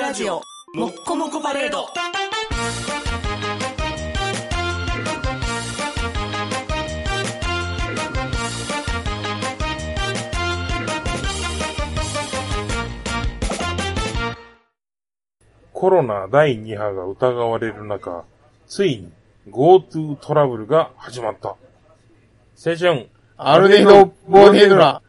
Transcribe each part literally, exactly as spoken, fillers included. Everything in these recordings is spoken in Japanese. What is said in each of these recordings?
ラジオもっこもこパレード。 コロナだいに波が疑われる中、ついに GoTo トラブルが始まった。青春アルデヒド・ボーディドラ。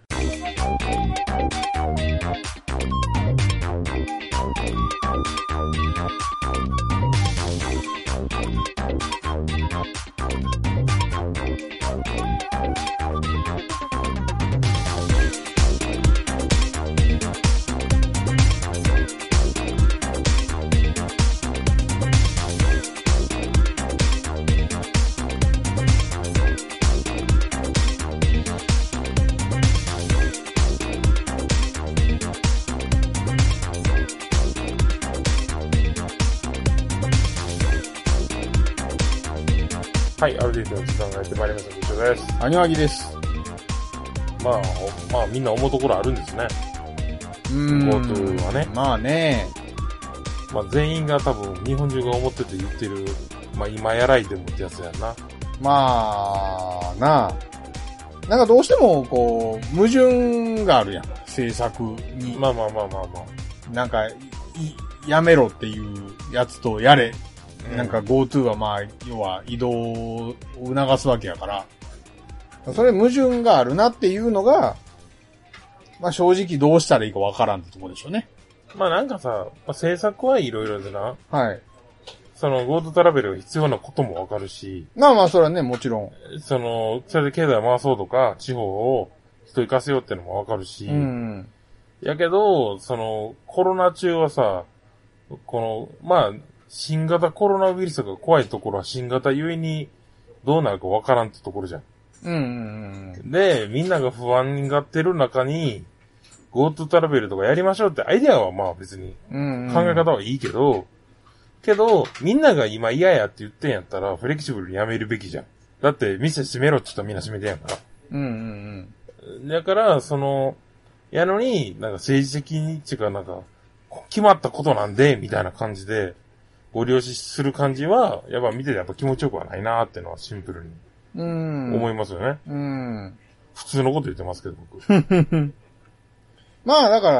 はい、アルディーの時間がやってまいりました。こちらです。 アニワギです。 まあ、まあみんな思うところあるんですね。 うーん。 GoTo はね。 まあね。 まあ全員が多分日本中が思ってて言ってる、まあ今やらいでもってやつやな。 まあ、なあ。なんかどうしてもこう、矛盾があるやん。政策に。 まあまあまあまあまあ。 なんか、い、やめろっていうやつとやれ。なんか GoTo はまあ、要は移動を促すわけやから、それ矛盾があるなっていうのが、まあ正直どうしたらいいかわからんってとこでしょうね。 まあなんかさ、まあ、政策はいろいろでな。 はい。 その GoTo トラベルが必要なこともわかるし。 まあまあそれはね、もちろん。 その、それで経済を回そうとか、地方を人行かせようってのもわかるし。 うん。 やけど、その、コロナ中はさ、この、まあ、新型コロナウイルスが怖いところは新型ゆえにどうなるかわからんってところじゃん。 うんうんうん。 で、みんなが不安になってる中に GoTo トラベルとかやりましょうってアイデアはまあ別に考え方はいいけど、うんうん、けど、みんなが今嫌やって言ってんやったらフレキシブルにやめるべきじゃん。だって店閉めろって言ったらみんな閉めてやんから。 うんうんうん。だから、その、やのに、なんか政治的にっていうかなんか、決まったことなんで、みたいな感じで、ご了承する感じは、やっぱ見ててやっぱ気持ちよくはないなーってのはシンプルに思いますよね。 うん。うん。 普通のこと言ってますけど、僕。 まあだから、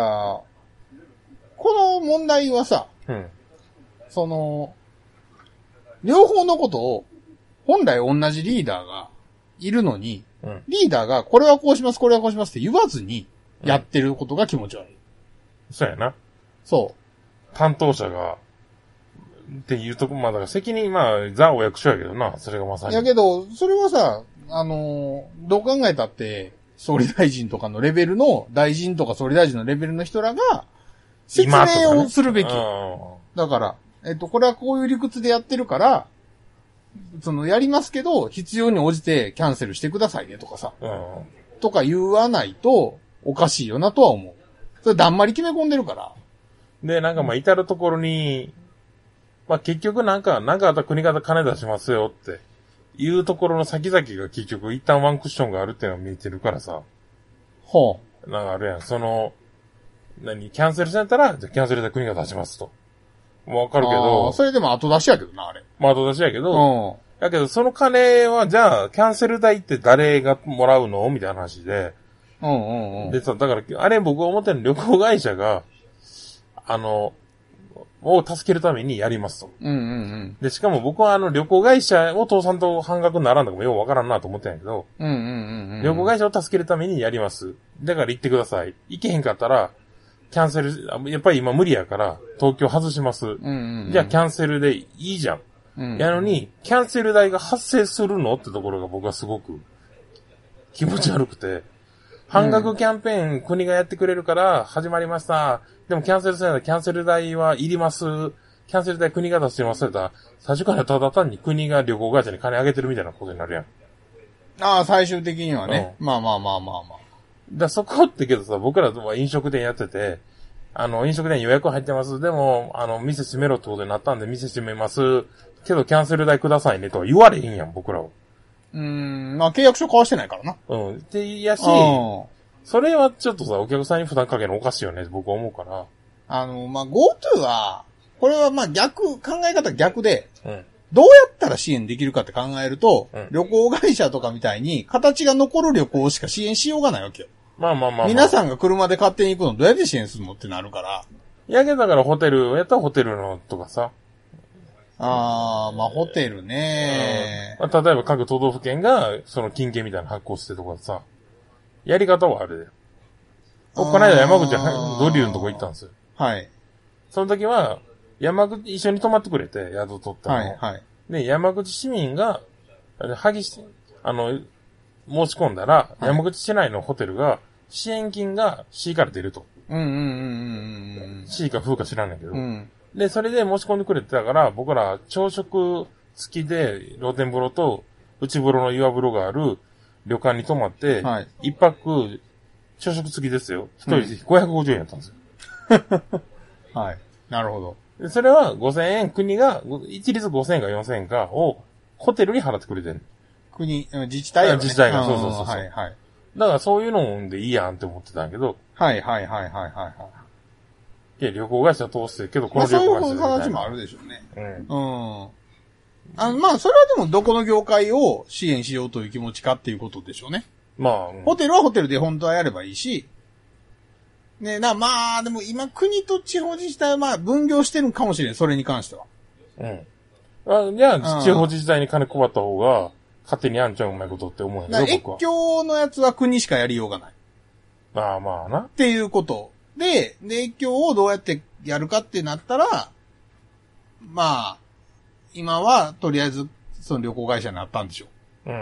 この問題はさ、 うん、 その、両方のことを、本来同じリーダーがいるのに、うん、リーダーがこれはこうします、これはこうしますって言わずにやってることが気持ち悪い。うん、 そうやな。 そう。 担当者が、っていうとこ、まあだから責任、まあ、ザお役所やけどな、それがまさに。 やけど、それはさ、あのー、どう考えたって、総理大臣とかのレベルの、大臣とか総理大臣のレベルの人らが、説明をするべき。ね、だから、えっと、これはこういう理屈でやってるから、その、やりますけど、必要に応じてキャンセルしてくださいねとかさ、うん、とか言わないと、おかしいよなとは思う。それだんまり決め込んでるから。 で、なんかまあ、至るところに、まあ結局なんか、なんかあったら国が金出しますよっていうところの先々が結局一旦ワンクッションがあるっていうのが見えてるからさ。 ほう。なんかあるやん。その、何、キャンセルされたら、じゃあキャンセルで国が出しますと。わかるけど。 あそれでも後出しやけどな、あれ。 まあ後出しやけど。うん。だけどその金は、じゃあ、キャンセル代って誰がもらうのみたいな話で。 うんうんうん。 でさ、だから、あれ僕が思ってる旅行会社が、あの、を助けるためにやりますと。 うんうんうん。 で、しかも僕はあの旅行会社を倒産と半額にならんとかもようわからんなと思ってんやけど、 うんうんうんうん、 旅行会社を助けるためにやります。だから行ってください。行けへんかったら、キャンセル、やっぱり今無理やから、東京外します。うんうんうん、じゃあキャンセルでいいじゃん。うんうん、やのに、キャンセル代が発生するのってところが僕はすごく気持ち悪くて、半額キャンペーン国がやってくれるから始まりました。でもキャンセルするならキャンセル代はいります。キャンセル代国が出してますって言ったら、最初からただ単に国が旅行会社に金あげてるみたいなことになるやん。 ああ、最終的にはね。うん、まあまあまあまあまあ。 だそこってけどさ、僕らは飲食店やってて、あの、飲食店予約入ってます。でも、あの、店閉めろってことになったんで、店閉めます。けどキャンセル代くださいねとは言われへんやん、僕らは。 うーん、まあ契約書交わしてないからな。 うん。ってやし、それはちょっとさ、お客さんに負担かけるのおかしいよね、僕は思うから。 あの、まあ、GoTo は、これはまあ逆、考え方逆で、 うん、 どうやったら支援できるかって考えると、うん、旅行会社とかみたいに形が残る旅行しか支援しようがないわけよ。 まあまあまあ、まあ。 皆さんが車で勝手に行くのどうやって支援するのってなるから。 いやけどだからホテル、やったらホテルのとかさ。 あー、まあホテルね、 うん。例えば各都道府県がその金券みたいなの発行してとかさ。やり方はあれで。この間山口ドリューのとこ行ったんですよ。 はい。 その時は、山口、一緒に泊まってくれて、宿取ったの。 はい、はい。 で、山口市民が、はぎし、あの、申し込んだら、はい、山口市内のホテルが、支援金が C から出ると。 うんうんうんうんうん。 C か風か知らないけど。 うん。 で、それで申し込んでくれてたから、僕ら朝食付きで露天風呂と内風呂の岩風呂がある旅館に泊まって、はい、一泊朝食付きですよ。一人ごひゃくごじゅうえんやったんですよ。 うん、はい。なるほど。 でそれはごせんえん、国が、一律ごせんえんかよんせんえんかをホテルに払ってくれてる。 国、自治体が、ね、 自治体が、そうそうそうそう。 はいはい。 だからそういうのでいいやんって思ってたんだけど。 はいはいはいはいはいはい。 いや、旅行会社通してるけど、この旅行会社。 まあそういう話もあるでしょうね。 うん。 うん。あまあ、それはでもどこの業界を支援しようという気持ちかっていうことでしょうね。 まあ、うん、 ホテルはホテルで本当はやればいいし、ねな、まあ、でも今国と地方自治体はまあ分業してるかもしれん、それに関しては。 うん。あじゃあ、地方自治体に金配った方が、勝手にやんちゃうまいことって思うんやけど、僕は。 越境のやつは国しかやりようがない。 まあまあな。 っていうこと。で、で、越境をどうやってやるかってなったら、まあ、今はとりあえず、その旅行会社になったんでしょう。うん。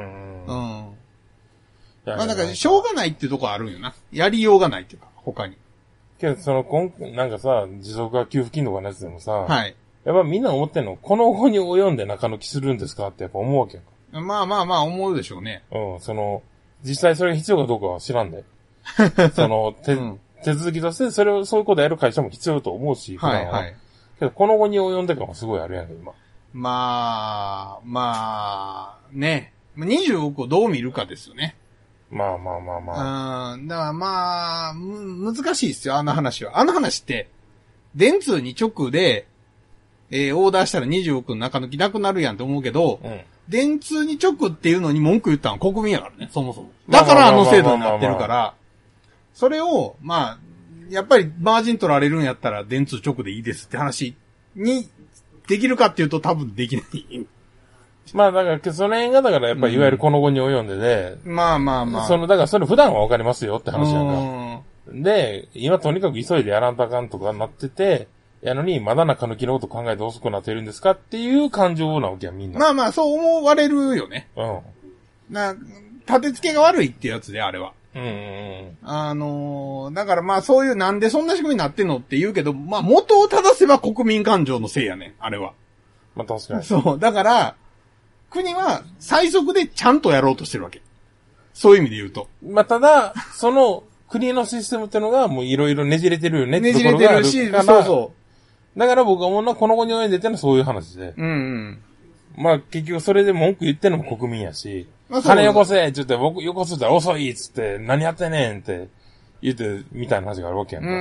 うん。まあなんか、しょうがないっていうところあるんよな。やりようがないっていうか、他に。 けど、その、こん、なんかさ、持続化給付金とかのやつでもさ、 はい。 やっぱみんな思ってんの、この後に及んで中抜きするんですかってやっぱ思うわけやんか。 まあまあまあ思うでしょうね。 うん、その、実際それが必要かどうかは知らんで。その、手、うん、手続きとしてそれを、そういうことやる会社も必要と思うし、 はいはい。 けど、この後に及んで感はすごいあるやんか、今。 まあ、まあ、ね。にじゅうおくをどう見るかですよね。 まあまあまあまあ。うん。だからまあ、む、難しいですよ、あの話は。あの話って、電通に直で、えー、オーダーしたらにじゅうおくの中抜きなくなるやんって思うけど、うん、電通に直っていうのに文句言ったのは国民やからね、そもそも。だからあの制度になってるから、それを、まあ、やっぱりマージン取られるんやったら電通直でいいですって話にできるかっていうと多分できない。 まあだから、その辺がだからやっぱりいわゆるこの後に及んでね、 うん、まあまあまあ。 その、だからそれ普段はわかりますよって話やんか。で、今とにかく急いでやらんとあかんとかなってて、やのに、まだ中抜きのこと考えて遅くなってるんですかっていう感情なわけや、みんな。 まあまあ、そう思われるよね。 うん。 な、立て付けが悪いってやつで、あれは。 うんうんうん。 あのー、だからまあそういうなんでそんな仕組みになってんのって言うけど、まあ元を正せば国民感情のせいやねん、あれは。 まあ確かに。 そう。だから、国は最速でちゃんとやろうとしてるわけ。そういう意味で言うと。 まあただ、その国のシステムってのがもういろいろねじれてるよねってところがあるから。ねじれてるし、そうそう。 だから僕は思うのはこの後に及んでってのはそういう話で。 うんうん。 まあ結局それで文句言ってんのも国民やし、まあ、金よこせって言って僕よこすったら遅いっつって何やってんねんって言ってみたいな話があるわけやんか。 うん。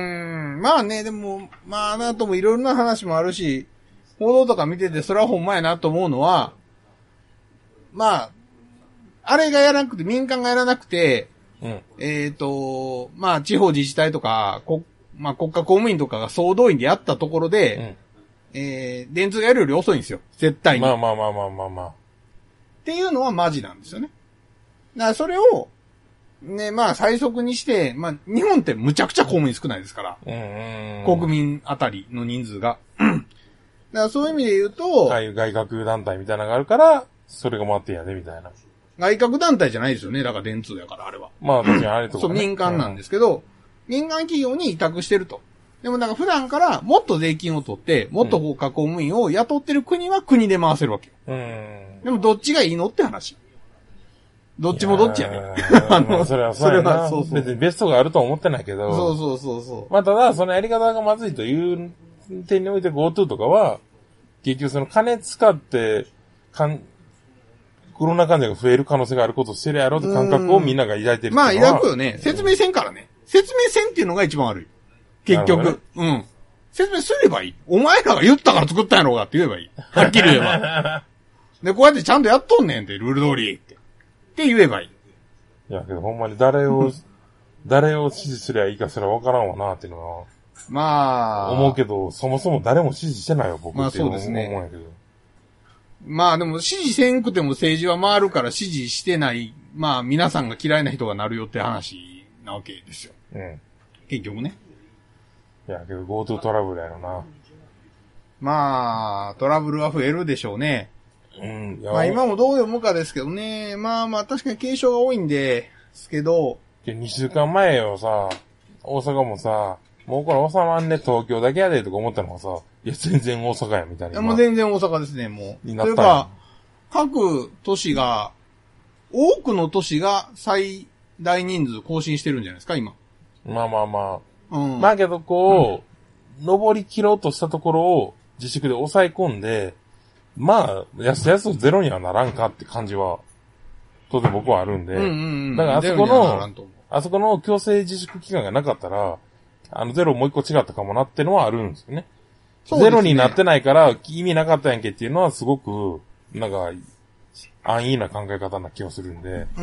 まあね、でも、まああなたもいろんな話もあるし、報道とか見ててそれはほんまやなと思うのは、まあ、あれがやらなくて、民間がやらなくて、 うん、 えっと、まあ地方自治体とか、こまあ国家公務員とかが総動員でやったところで、うん、えー、電通がやるより遅いんですよ。絶対に。 まあまあまあまあまあまあ。 っていうのはマジなんですよね。だからそれを、ね、まあ最速にして、まあ日本ってむちゃくちゃ公務員少ないですから。 うんうんうん、国民あたりの人数が。だからそういう意味で言うと、 はい、外郭団体みたいなのがあるから、それが回ってんやで、みたいな。 外郭団体じゃないですよね。だから電通やから、あれは。 まあ確かにあれとか、ね。 そう、民間なんですけど、うん、民間企業に委託してると。でもなんか普段からもっと税金を取って、もっと国家公務員を雇ってる国は国で回せるわけよ。 うん。 でもどっちがいいのって話。どっちもどっちやね。 あの、それはそうやな。それはそうそう。別にベストがあるとは思ってないけど。 そうそうそうそう。 まあただ、そのやり方がまずいという点において GoTo とかは、結局その金使って、かん、コロナ患者が増える可能性があることをしてるやろって感覚をみんなが抱いてる。 まあ抱くよね。説明せんからね。説明せんっていうのが一番悪い。結局。ね、うん。 説明すればいい。お前らが言ったから作ったんやろうがって言えばいい。はっきり言えば。で、こうやってちゃんとやっとんねんって、ルール通りって。って言えばいい。 いや、けどほんまに誰を、誰を支持すりゃいいかすらわからんわなっていうのは。 まあ。 思うけど、そもそも誰も支持してないよ、僕って。 まあそうですね。 思うんやけど。 まあでも支持せんくても政治は回るから支持してない、まあ皆さんが嫌いな人がなるよって話なわけですよ。 うん。 結局ね。 いや、けど GoTo トラブルやろな。 まあ、トラブルは増えるでしょうね。 うん。 まあ今もどう読むかですけどね。まあまあ確かに軽症が多いんで、ですけど。 にしゅうかんまえよさ、大阪もさ、もうこれ収まんね東京だけやでとか思ったのがさ、いや全然大阪やみたいな。 いやもう全然大阪ですね、もう。 になったというか、各都市が、多くの都市が最大人数更新してるんじゃないですか、今。 まあまあまあ。 うん。 まあけどこう、うん、登り切ろうとしたところを自粛で抑え込んで、まあ、やすやすゼロにはならんかって感じは、当然僕はあるんで。 うんうんうん。 だからあそこの、あそこの強制自粛期間がなかったら、あのゼロもう一個違ったかもなってのはあるんですよね。そうですね。ゼロになってないから意味なかったやんけっていうのはすごく、なんか、安易な考え方な気がするんで。 うん。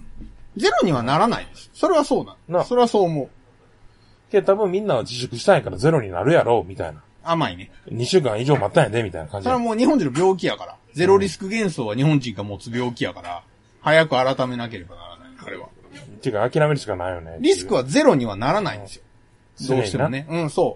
ゼロにはならないです。それはそうだ。な。それはそう思う。 けど多分みんなは自粛したんやからゼロになるやろう、みたいな。 甘いね。 にしゅうかん以上待ったんやで、みたいな感じ。 それはもう日本人の病気やから。ゼロリスク幻想は日本人が持つ病気やから、早く改めなければならない、あれは。 ていうか諦めるしかないよね。 リスクはゼロにはならないんですよ。うん、どうしてもね。うん、そう。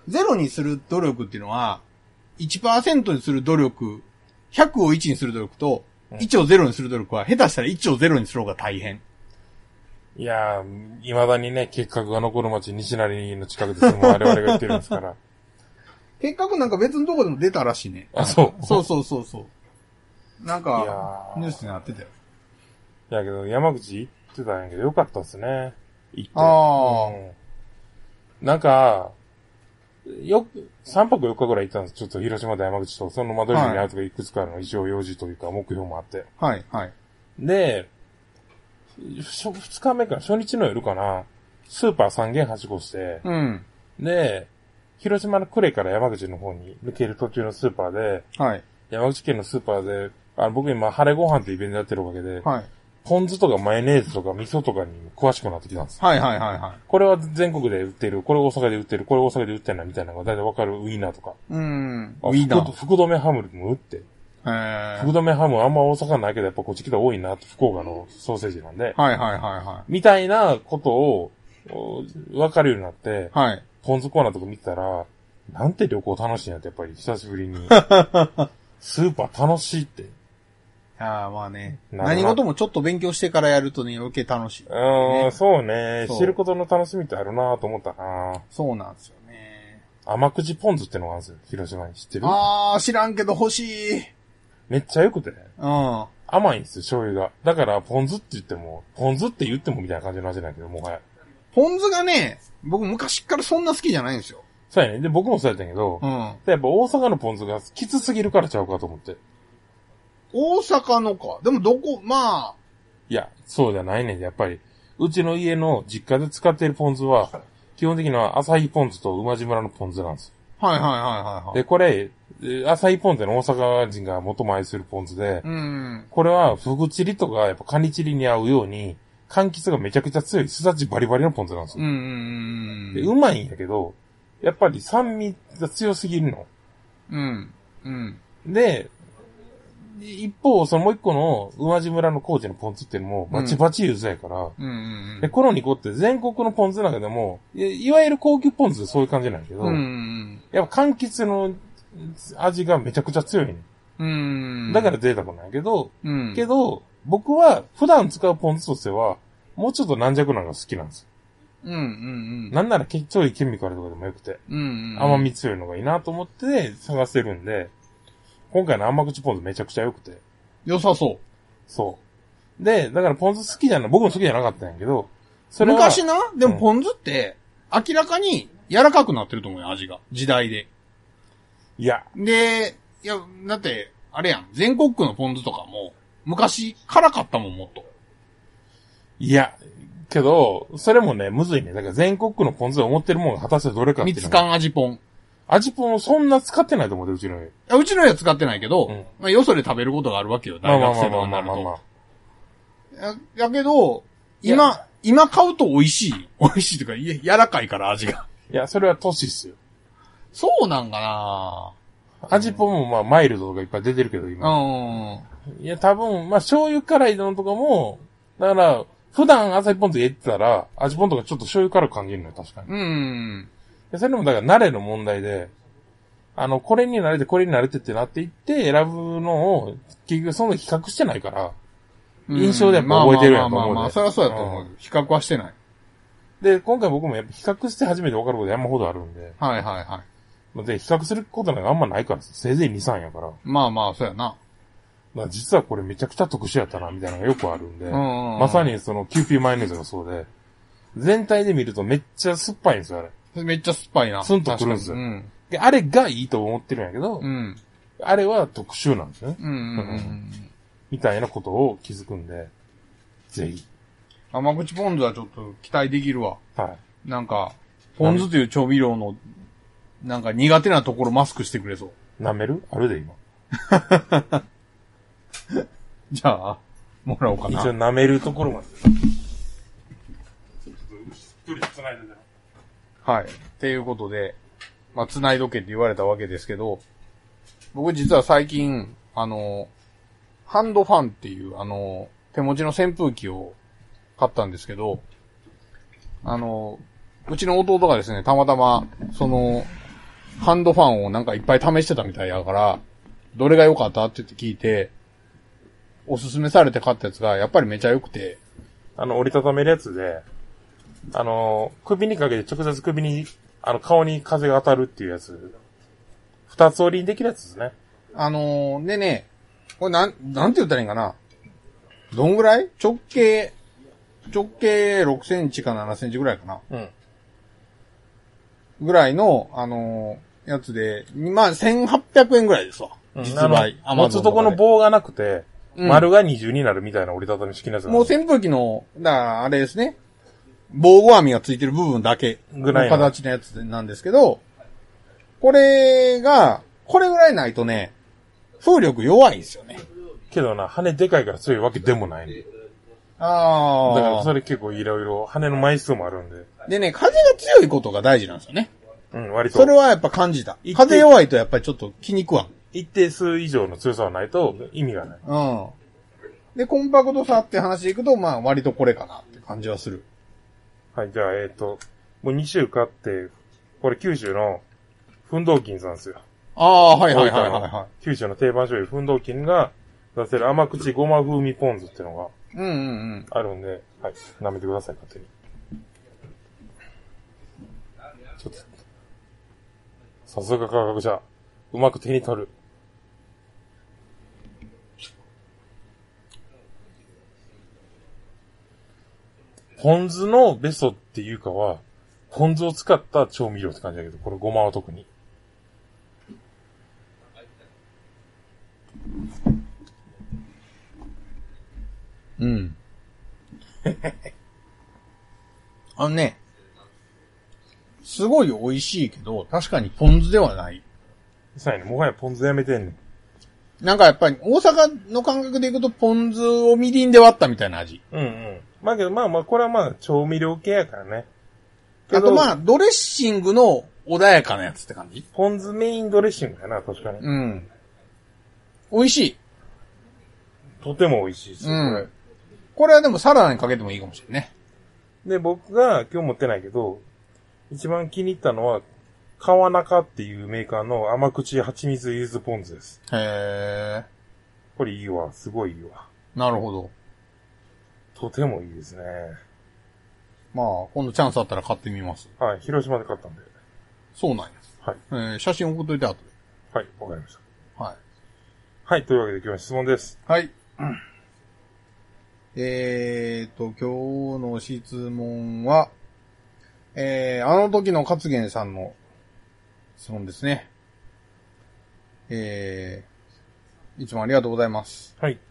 ゼロにする努力っていうのは、いちパーセント にする努力、ひゃくをいちにする努力と、いちをゼロにする努力は、下手したらいちをゼロにする方が大変。 いやー、未だにね、結核が残る町、西成の近くで住む我々が言ってるんですから。 結核なんか別のとこでも出たらしいね。 あ、そうそうそうそうそう。なんか、ニュースになってたよ。 いやけど、山口行ってたんやけど、よかったっすね。行って。 ああ、うん。 なんか、よ、さんぱくよっかぐらい行ったんです。ちょっと広島と山口と、その窓口に会うとかいくつかの一応用事というか目標もあって。 はい、はい。 で、二日目か、初日の夜かな、スーパーさん軒はしごして、 うん。 で、広島の呉から山口の方に抜ける途中のスーパーで、 はい。 山口県のスーパーで、あ僕今、晴れご飯ってイベントやってるわけで、 はい。 ポン酢とかマヨネーズとか味噌とかに詳しくなってきたんです。 はいはいはいはい。 これは全国で売ってる、これ大阪で売ってる、これ大阪で売ってんなみたいなのが大体わかるウインナーとか。 うん。 ウインナー。福留ハムも売って。 へ福留ハムあんま大阪ないけどやっぱこっち来たら多いな、福岡のソーセージなんで。 はいはいはいはい。 みたいなことをわかるようになって、 はい。 ポン酢コーナーとか見てたら、なんて旅行楽しいんやって、やっぱり久しぶりに。スーパー楽しいって。 ああ、まあね。何事もちょっと勉強してからやるとね、余計楽しい、ね。 うん、そうね。知ることの楽しみってあるなと思ったな。 そうなんですよね。 甘口ポン酢ってのがあるんですよ。広島に知ってる？ ああ、知らんけど欲しい。 めっちゃ良くて。 うん。 甘いんですよ、醤油が。だから、ポン酢って言っても、ポン酢って言ってもみたいな感じの味なんだけど、もはや。 ポン酢がね、僕昔からそんな好きじゃないんですよ。 そうやね。で、僕もそうやったんやけど、 うん。 やっぱ大阪のポン酢がきつすぎるからちゃうかと思って。 大阪のか。でもどこ、まあ。 いや、そうじゃないねん。やっぱり、うちの家の実家で使っているポン酢は、基本的には朝日ポン酢と馬路村のポン酢なんですよ。 はいはいはいはい、はい。 で、これ、朝日ポン酢の大阪人が最も愛するポン酢で、 うん。 これはフグチリとかやっぱカニチリに合うように、柑橘がめちゃくちゃ強い、すだちバリバリのポン酢なんですよ。 うんうんうん。 で、うまいんやけど、やっぱり酸味が強すぎるの。 うん。うん。 で、一方、そのもう一個の馬路村の高知のポン酢っていうのもバチバチゆずやから、 うんうんうん、 で、このにこって全国のポン酢の中でも、い, いわゆる高級ポン酢でそういう感じなんやけど、 うんうん、 やっぱ柑橘の味がめちゃくちゃ強いね。 うん、 だから贅沢なんやけど、 うん、 けど、僕は普段使うポン酢としては、もうちょっと軟弱なのが好きなんですよ。 うんうんうん、 なんならちょいケミカルとかでもよくて、 うんうんうん、 甘み強いのがいいなと思って探してるんで、今回の甘口ポン酢めちゃくちゃ良くて。 良さそう。 そう。で、だからポン酢好きじゃない、僕も好きじゃなかったんやけど、 それは昔な、でもポン酢って、明らかに柔らかくなってると思うよ、味が。時代で。 いや。 で、いや、だって、あれやん、全国区のポン酢とかも、昔、辛かったもん、もっと。 いや、 けど、それもね、むずいね。だから全国区のポン酢で思ってるもんが果たしてどれかっていうの。 蜜柑味ポン。 味ポンそんな使ってないと思うで、うちの家。 うちの家は使ってないけど、 うん、 まあ、よそで食べることがあるわけよ、大学生とかになると。や、やけど、今、今買うと美味しい。美味しいというか、いや、柔らかいから味が。 いや、それは年っすよ。 そうなんかな味ポンもまあ、マイルドとかいっぱい出てるけど、今。 うん。 いや、多分、まあ、醤油辛いのとかも、だから、普段朝日ポン酢入れてたら、味ポンとかちょっと醤油辛く感じるのよ、確かに。 うん。 でそれもだから慣れの問題で、あの、これに慣れて、これに慣れてってなっていって、選ぶのを、結局その比較してないから、印象でやっぱ覚えてるやんと思うで。 まあまあまあまあ、それはそうやと思う。うん、比較はしてない。 で、今回僕もやっぱ比較して初めて分かること山ほどあるんで。 はいはいはい。 で、比較することなんかあんまないから、せいぜいに、さんやから。 まあまあ、そうやな。 まあ実はこれめちゃくちゃ特殊やったな、みたいなのがよくあるんで。 うんうんうん、 まさにそのキューピーマヨネーズがそうで、全体で見るとめっちゃ酸っぱいんですよ、あれ。 めっちゃ酸っぱいな。 スンとくるんですよ。 うん、 で、あれがいいと思ってるんやけど、 うん、 あれは特殊なんですね。 うんうんうん、 みたいなことを気づくんで、ぜひ。 甘口ポン酢はちょっと期待できるわ。 はい。 なんか、ポン酢という調味料の、なんか苦手なところマスクしてくれそう。 舐めるあるで今。 じゃあ、もらおうかな。 一応舐めるところまで。 はい。っていうことで、まあ、繋いどけって言われたわけですけど、僕実は最近、あの、ハンドファンっていう、あの、手持ちの扇風機を買ったんですけど、あの、うちの弟がですね、たまたま、その、ハンドファンをなんかいっぱい試してたみたいやから、どれが良かったって言って聞いて、おすすめされて買ったやつが、やっぱりめちゃ良くて。 あの、折りたためるやつで、あの、首にかけて直接首に、あの、顔に風が当たるっていうやつ。二つ折りにできるやつですね。 あのー、でね、これなん、なんて言ったらいいんかな。どんぐらい直径、直径ろくセンチかななセンチぐらいかな。 うん。 ぐらいの、あのー、やつで、まあ、せんはっぴゃくえんぐらいですわ。実売。 うん、持つとこの棒がなくて、 うん、 丸が二重になるみたいな折りたたみ式のやつなんもう扇風機の、だからあれですね。防護網がついてる部分だけの形のやつなんですけど、これが、これぐらいないとね、風力弱いんですよね。 けどな、羽でかいから強いわけでもないんで。 ああ。 だからそれ結構いろいろ、羽の枚数もあるんで。 でね、風が強いことが大事なんですよね。 うん、割と。 それはやっぱ感じた。風弱いとやっぱりちょっと気に食わん。 一定数以上の強さはないと意味がない。 うん。で、コンパクトさって話でいくと、まあ割とこれかなって感じはする。 はい、じゃあ、えっと、もうに週買って、これ九州の、奮闘金さんですよ。 ああ、はいはいはいはい、はい。 九州の定番醤油、奮闘金が出せる甘口ごま風味ポン酢っていうのが、 うんうんうん。 あるんで、はい、舐めてください、勝手に。ちょっと、さすが価格じゃ、うまく手に取る。ポン酢のベストっていうかは、ポン酢を使った調味料って感じだけど、これごまは特に。 うん。あのね、すごい美味しいけど、確かにポン酢ではない。 そうやね、もはやポン酢やめてんねん。 なんかやっぱり大阪の感覚でいくとポン酢をみりんで割ったみたいな味。 うんうん。まあけどまあまあ、これはまあ調味料系やからね。 あとまあ、ドレッシングの穏やかなやつって感じ？ ポン酢メインドレッシングやな、確かに。 うん。美味しい。 とても美味しいですよ、 うん、これ。これはでもサラダにかけてもいいかもしれないね。 で、僕が今日持ってないけど、一番気に入ったのは、川中っていうメーカーの甘口蜂蜜柚子ポン酢です。 へー。 これいいわ、すごいいいわ。 なるほど。 とてもいいですね。 まあ、今度チャンスあったら買ってみます。 はい、広島で買ったんで。 そうなんや。 はい。 えー、写真送っといて後で。 はい、わかりました。 はい。 はい、というわけで今日は質問です。 はい。えーと、今日の質問は、えー、あの時の勝元さんの質問ですね。えー、いつもありがとうございます。 はい。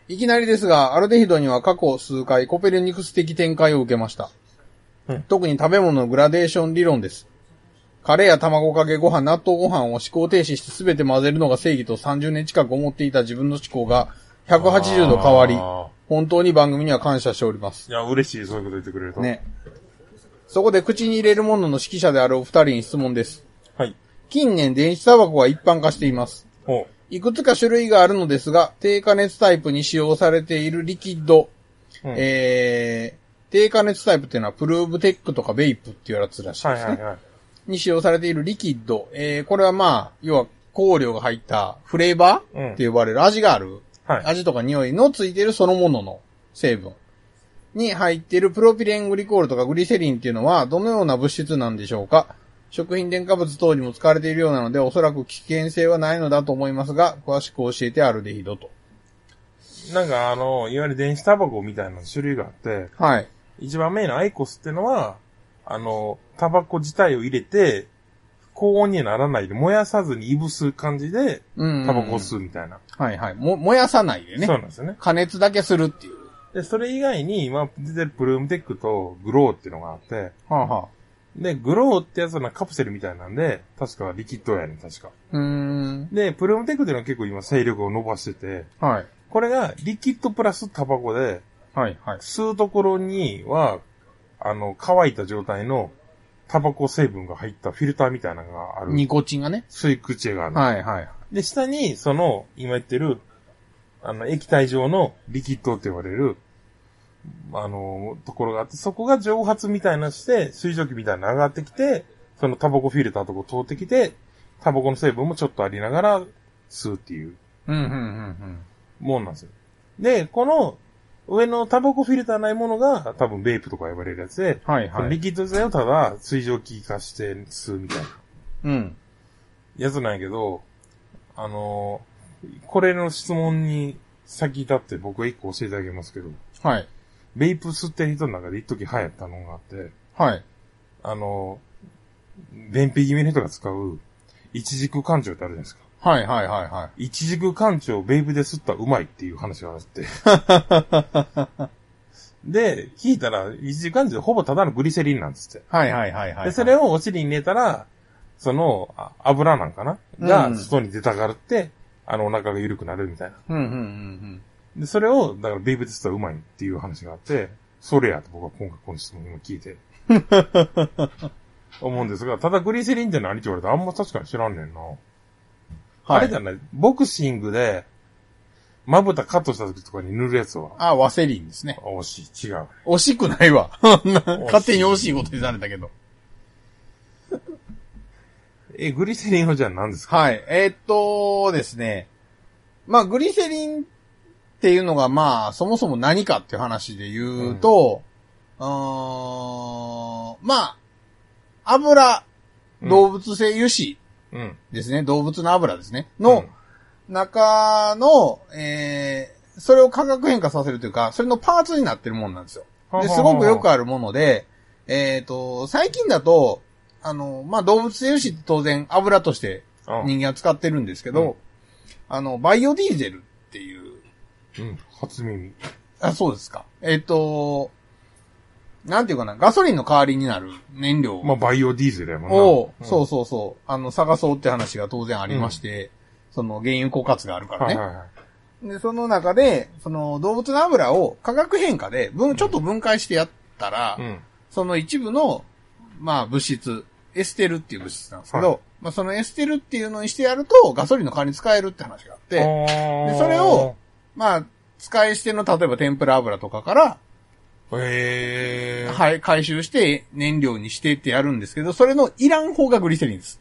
いきなりですが、アルデヒドには過去数回コペルニクス的展開を受けました。うん、特に食べ物のグラデーション理論です。カレーや卵かけご飯、納豆ご飯を思考停止してすべて混ぜるのが正義とさんじゅうねん近く思っていた自分の思考がひゃくはちじゅうど変わり、本当に番組には感謝しております。 いや、嬉しい、そういうこと言ってくれると。 ね。そこで口に入れるものの指揮者であるお二人に質問です。 はい。 近年電子タバコは一般化しています。 ほう。 いくつか種類があるのですが、低加熱タイプに使用されているリキッド、うん、えー、低加熱タイプっていうのはプルーブテックとかベイプっていうやつらしいですね。はいはいはい。に使用されているリキッド、えー、これはまあ、要は香料が入ったフレーバーって呼ばれる味がある、はい、味とか匂いのついているそのものの成分に入っているプロピレングリコールとかグリセリンっていうのはどのような物質なんでしょうか。食品添加物等にも使われているようなので、おそらく危険性はないのだと思いますが、詳しく教えてアルデヒドと。 なんかあの、いわゆる電子タバコみたいな種類があって、 はい。 一番メインのアイコスってのは、あの、タバコ自体を入れて、高温にならないで燃やさずにいぶす感じで、タバコを吸うみたいな。 はいはい。も、燃やさないでね。 そうなんですよね。 加熱だけするっていう。 で、それ以外に今出てるプルームテックとグローっていうのがあって、 はあはあ、 で、グローってやつはカプセルみたいなんで、確かリキッドやねん、確か。 うーん。 で、プルームテックっていうのは結構今勢力を伸ばしてて、 はい。 これがリキッドプラスタバコで、 はいはい。 吸うところには、あの、乾いた状態のタバコ成分が入ったフィルターみたいなのがある。 ニコチンがね。 吸い口がある。 はいはい。 で、下に、その、今言ってる、あの、液体状のリキッドって言われる、あの、ところがあって、そこが蒸発みたいなして、水蒸気みたいなのが上がってきて、そのタバコフィルターとこ通ってきて、タバコの成分もちょっとありながら吸うっていう、 うんうんうんうん。 もんなんですよ。で、この、上のタバコフィルターないものが、多分ベイプとか呼ばれるやつで、 はいはい。 リキッド剤をただ水蒸気化して吸うみたいな。 うん。 やつなんやけど、あの、これの質問に先立って僕は一個教えてあげますけど、 はい。 ベイプ吸ってる人の中で一時流行ったのがあって、 はい。 あの、便秘気味の人が使う、一軸干潮ってあるじゃないですか。 はいはいはいはい。 一軸干潮をベイプで吸ったらうまいっていう話があって。で、聞いたら、一軸干潮ほぼただのグリセリンなんですって。 はいはいはいはい。 で、それをお尻に入れたら、その、油なんかなが、外に出たがるって、あの、お腹が緩くなるみたいな。 うんうんうんうん。 で、それを、だからベイブで吸ったらうまいっていう話があって、それやと僕は今回この質問を聞いて、思うんですが、ただグリセリンって何って言われたらあんま確かに知らんねんな。はい、あれじゃない、ボクシングで、まぶたカットした時とかに塗るやつは。 あ、ワセリンですね。 惜しい、違う。 惜しくないわ。勝手に惜しいこと言われたけど。 え、グリセリンはじゃあ何ですか？ はい。えー、っとですね。まあ、グリセリンっていうのが、まあ、そもそも何かっていう話で言うと、うん、うーんまあ、油、動物性油脂ですね、うん。動物の油ですね。の中の、えー、それを化学変化させるというか、それのパーツになってるものなんですよ。で、すごくよくあるもので、えー、っと、最近だと、あの、まあ、動物性油脂って当然油として人間は使ってるんですけど、うん、あの、バイオディーゼルっていう。 うん、初耳。 あ、そうですか。えっ、ー、と、なんていうかな、ガソリンの代わりになる燃料。 まあ、バイオディーゼルやもんな。 を、うん、そうそうそう、あの、探そうって話が当然ありまして、うん、その原油枯渇があるからね。はいはいはい。で、その中で、その動物の油を化学変化で分、ちょっと分解してやったら、うん、その一部の、まあ、物質、エステルっていう物質なんですけど、はい、まあそのエステルっていうのにしてやるとガソリンの代わりに使えるって話があって、でそれを、まあ、使い捨ての例えば天ぷら油とかから、 へー。 はい、回収して燃料にしてってやるんですけど、それのいらん方がグリセリンです。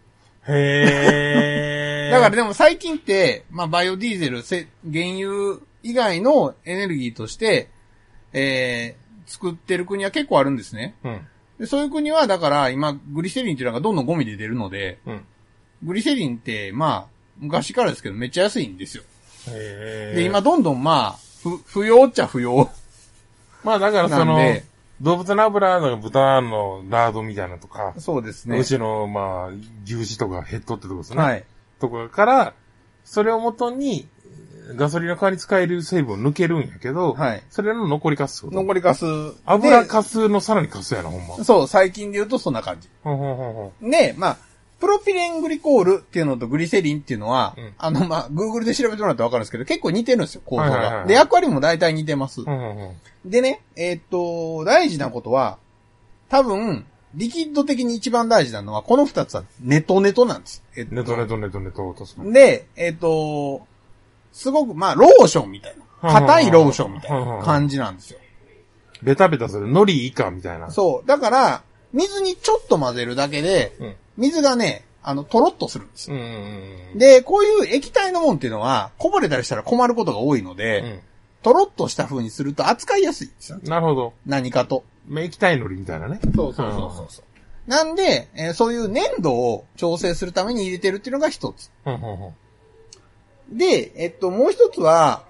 へー。 だからでも最近って、まあバイオディーゼル、原油以外のエネルギーとして、えー、作ってる国は結構あるんですね。うん。でそういう国は、だから、今、グリセリンっていうのがどんどんゴミで出るので、うん、グリセリンって、まあ、昔からですけど、めっちゃ安いんですよ。 へー。 で、今、どんどん、まあ、不、不要っちゃ不要。 まあ、だからその、動物の油の豚のラードみたいなとか、 そうですね。 牛の、まあ、牛脂とかヘッドってとこですね。 はい。 とかから、それをもとに、 ガソリンの代わりに使える成分を抜けるんやけど、はい。それの残りカス残りカス。 油カスのさらにカスやな、ほんま。 そう、最近で言うとそんな感じ。ほんほんほんほん。で、まあ、プロピレングリコールっていうのとグリセリンっていうのは、うん、あの、まあ、Google で調べてもらったらわかるんですけど、結構似てるんですよ、構造が。はいはいはい、で、役割も大体似てます。うんうんうん、でね、えー、っと、大事なことは、多分、リキッド的に一番大事なのは、この二つはネトネトなんです。 えっと、ネトネトネトネト、確かに。 で、えー、っと、すごく、まあ、ローションみたいな。硬いローションみたいな感じなんですよ。 ベタベタする。海苔以下みたいな。 そう。だから、水にちょっと混ぜるだけで、うん、水がね、あの、とろっとするんです。うんうんうん、で、こういう液体のもんっていうのは、こぼれたりしたら困ることが多いので、うん、とろっとした風にすると扱いやすいんですよ。 なるほど。 何かと。 液体海苔みたいなね。 そうそうそうそうそう。なんで、えー、そういう粘度を調整するために入れてるっていうのが一つ。うんうんうん、で、えっと、もう一つは、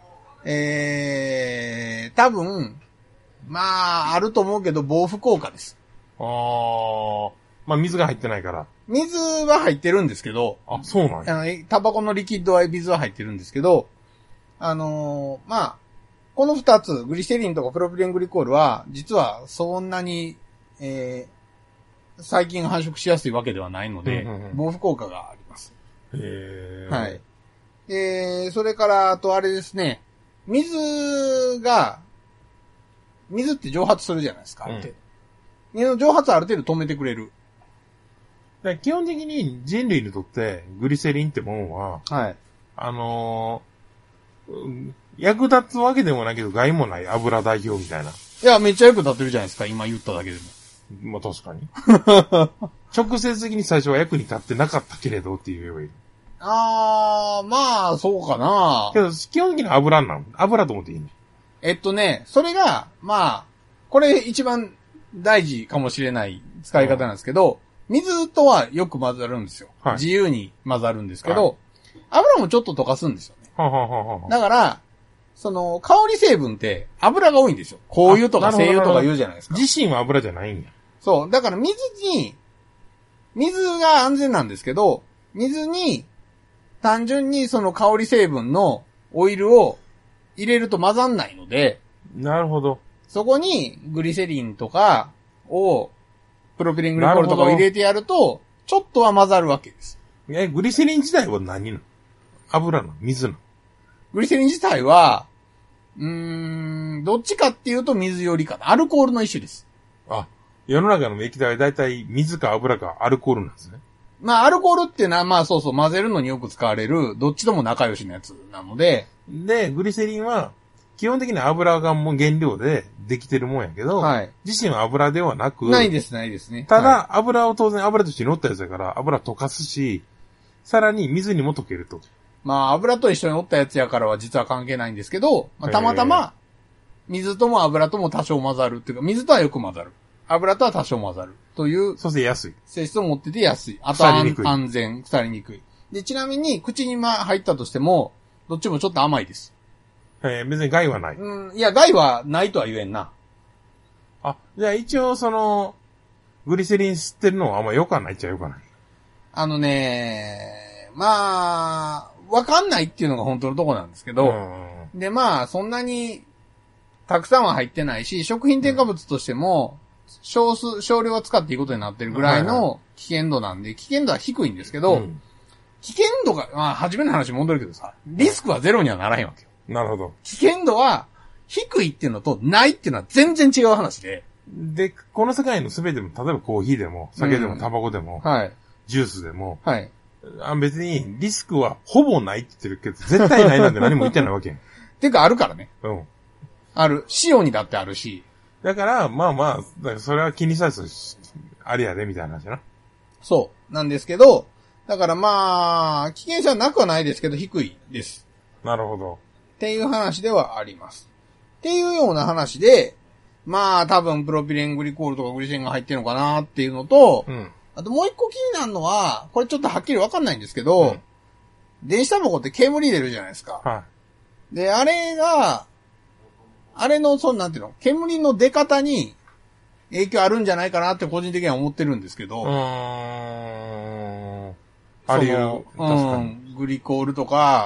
えー、多分、まあ、あると思うけど、防腐効果です。 ああ。まあ、水が入ってないから。 水は入ってるんですけど。 あ、そうなんや。 あの、タバコのリキッドは水は入ってるんですけど、あのー、まあ、この二つ、グリセリンとかプロピレングリコールは、実はそんなに、えー、細菌が繁殖しやすいわけではないので、うんうんうん、防腐効果があります。へー。はい。えー、それから、あとあれですね、水が、水って蒸発するじゃないですか、ある程度。水の蒸発ある程度止めてくれる。 基本的に人類にとってグリセリンってもんは、はい。あのー、役立つわけでもないけど害もない油代表みたいな。いや、めっちゃ役立ってるじゃないですか、今言っただけでも。まあ確かに。直接的に最初は役に立ってなかったけれどって言えばいい。 あー、まあ、そうかな。 けど、基本的に油なの。油と思っていいの。 えっとね、それが、まあ、これ一番大事かもしれない使い方なんですけど、うん、水とはよく混ざるんですよ。はい、自由に混ざるんですけど、はい、油もちょっと溶かすんですよね。ははははだから、その、香り成分って油が多いんですよ。香油とか精油とか言うじゃないですか。 自身は油じゃないんや。 そう。だから水に、水が安全なんですけど、水に単純にその香り成分のオイルを入れると混ざんないので。 なるほど。 そこにグリセリンとかを、プロピレングリコールとかを入れてやると、ちょっとは混ざるわけです。 え、グリセリン自体は何なの？油なの？水なの？ グリセリン自体は、うーん、どっちかっていうと水よりかな。アルコールの一種です。 あ、世の中の液体はだいたい水か油かアルコールなんですね。 まあ、アルコールっていうのは、まあそうそう、混ぜるのによく使われる、どっちとも仲良しのやつなので。 で、グリセリンは、基本的に油がもう原料でできてるもんやけど、はい、自身は油ではなく。 ないです、ないですね。 ただ、はい、油を当然油として乗ったやつだから、油溶かすし、さらに水にも溶けると。 まあ、油と一緒に乗ったやつやからは実は関係ないんですけど、まあ、たまたま、水とも油とも多少混ざるっていうか、水とはよく混ざる。油とは多少混ざる。という。 そして安い。 性質を持ってて安い。あとは安全、腐りにくい。で、ちなみに、口に入ったとしても、どっちもちょっと甘いです。 えー、別に害はない。 うん、いや、害はないとは言えんな。 あ、じゃあ一応その、グリセリン吸ってるのはあんま良くはないっちゃ良くはない。 あのね、まあ、わかんないっていうのが本当のとこなんですけど、で、まあ、そんなに、たくさんは入ってないし、食品添加物としても、少数、少量は使っていいことになってるぐらいの危険度なんで、危険度は低いんですけど、うん、危険度が、まあ、初めの話戻るけどさ、リスクはゼロにはならへんわけよ。 なるほど。 危険度は、低いっていうのと、ないっていうのは全然違う話で。 で、この世界のすべても、例えばコーヒーでも、酒でも、タバコでも、はい。ジュースでも、はい。あ別に、リスクはほぼないって言ってるけど、絶対ないなんて何も言ってないわけやん。 ていうか、あるからね。うん。ある。塩にだってあるし。 だから、まあまあ、だからそれは気にさず、あれやで、みたいな話な。 そう。なんですけど、だからまあ、危険性はなくはないですけど、低いです。 なるほど。 っていう話ではあります。っていうような話で、まあ、多分、プロピレングリコールとかグリセリンが入ってるのかなっていうのと、うん、あともう一個気になるのは、これちょっとはっきりわかんないんですけど、うん、電子タバコって煙出るじゃないですか。はい。で、あれが、あれの、そのなんていうの、煙の出方に影響あるんじゃないかなって個人的には思ってるんですけど。うーん。 あり得る。 確かに。うん。グリコールとか、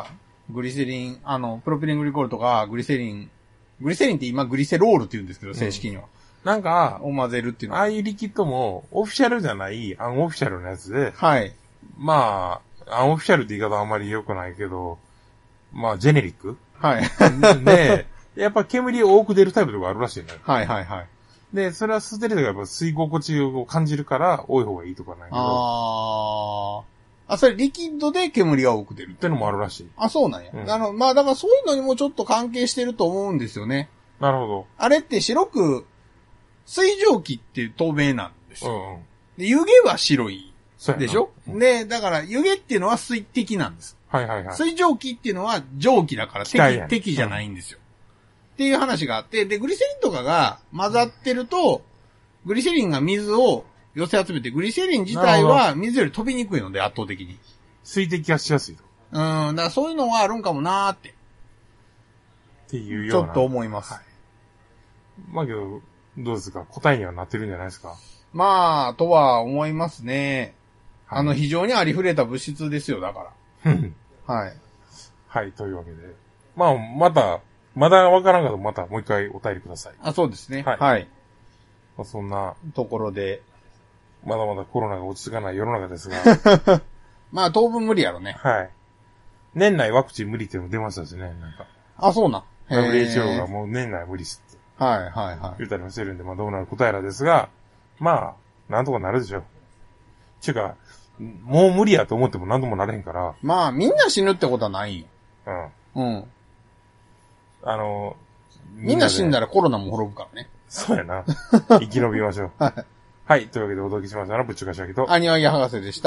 グリセリン、あの、プロピレングリコールとか、グリセリン、グリセリンって今グリセロールって言うんですけど、正式には。 うん、なんか、 を混ぜるっていうのは。 ああいうリキッドも、オフィシャルじゃない、アンオフィシャルなやつで、 はい。 まあ、アンオフィシャルって言い方あんまり良くないけど、まあ、ジェネリックはい。 で、やっぱ煙多く出るタイプとかあるらしいね。 はいはいはい。 で、それは吸ってるときはやっぱ吸い心地を感じるから多い方がいいとかないけど。 ああ。あ、それリキッドで煙が多く出るってのもあるらしい。 あ、そうなんや。 うん、 あの、まあだからそういうのにもちょっと関係してると思うんですよね。 なるほど。 あれって白く、水蒸気って透明なんですよ。うんうん、で湯気は白い。でしょ、うん、で、だから湯気っていうのは水滴なんです。 はいはいはい。 水蒸気っていうのは蒸気だから滴、滴じゃないんですよ。っていう話があって、で、グリセリンとかが混ざってると、グリセリンが水を寄せ集めて、グリセリン自体は水より飛びにくいので、圧倒的に。 水滴がしやすいと。 うん、だからそういうのはあるんかもなーって。 っていうような。 ちょっと思います。はい。 まあけど、どうですか？答えにはなってるんじゃないですか？ まあ、とは思いますね。はい、あの、非常にありふれた物質ですよ、だから。はい。 はい、というわけで。まあ、また、まだわからんかったらまたもう一回お便りください。 あ、そうですね。はい。 はい。まあ、そんな。 ところで。 まだまだコロナが落ち着かない世の中ですが。 まあ、当分無理やろね。 はい。年内ワクチン無理っていうの出ましたしね、なんか。 あ、そうなん。 ダブリューエイチオー がもう年内無理っすって。 はいはいはい。 言ったりもしてるんで、まあどうなる答えらですが、まあ、なんとかなるでしょう。ちゅうか、もう無理やと思っても何ともなれへんから。 まあ、みんな死ぬってことはないよ。 うん。 うん。 あの、 みんな死んだらコロナも滅ぶからね。 そうやな。生き延びましょう。はい。はい。というわけでお届けしましたのは、ぶっちゅかしゃぎと。 アニワギ博士でした。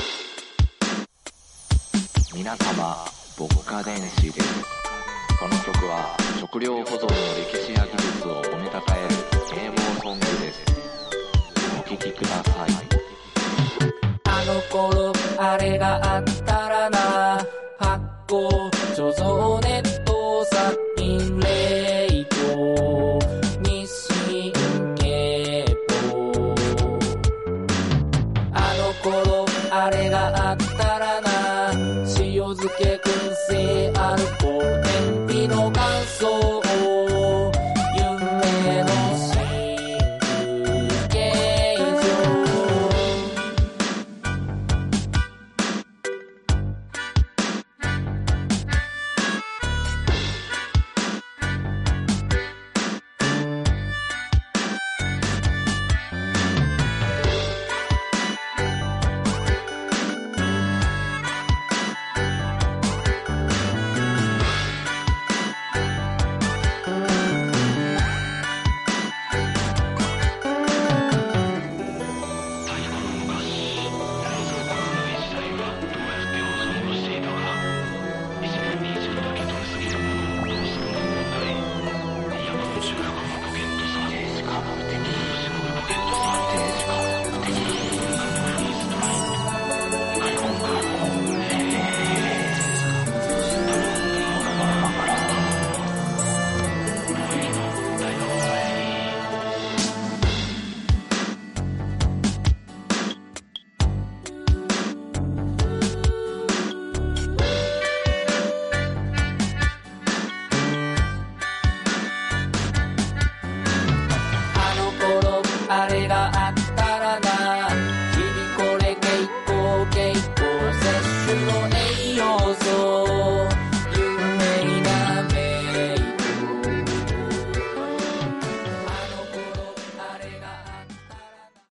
皆様、牧歌電子です。この曲は、食料保存の歴史や技術を褒めたたえる啓蒙ソングです。お聴きください。 あの頃、あれがあった